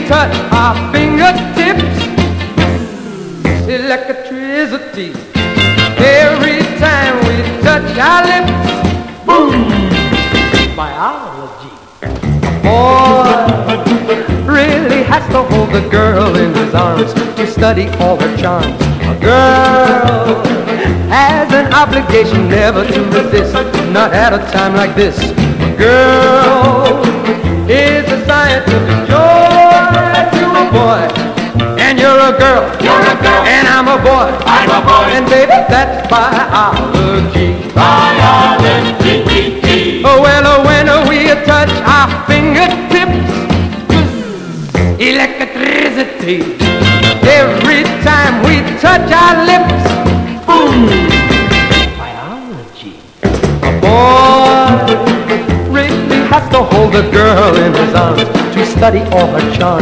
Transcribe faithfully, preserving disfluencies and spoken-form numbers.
touch our fingertips, electricity. Every time we touch our lips, boom, biology. Boy really has to hold the girl in his arms to study all her charms. A girl has an obligation never to resist, not at a time like this. A girl is a scientific joy to a boy. And you're a girl, You're a girl, and I'm a boy, I'm a boy, and baby, that's biology. biology. Oh, well, oh, when we touch our fingertips, electricity. Every time we touch our lips, boom, biology. A boy really has to hold the girl in his arms to study all her charms.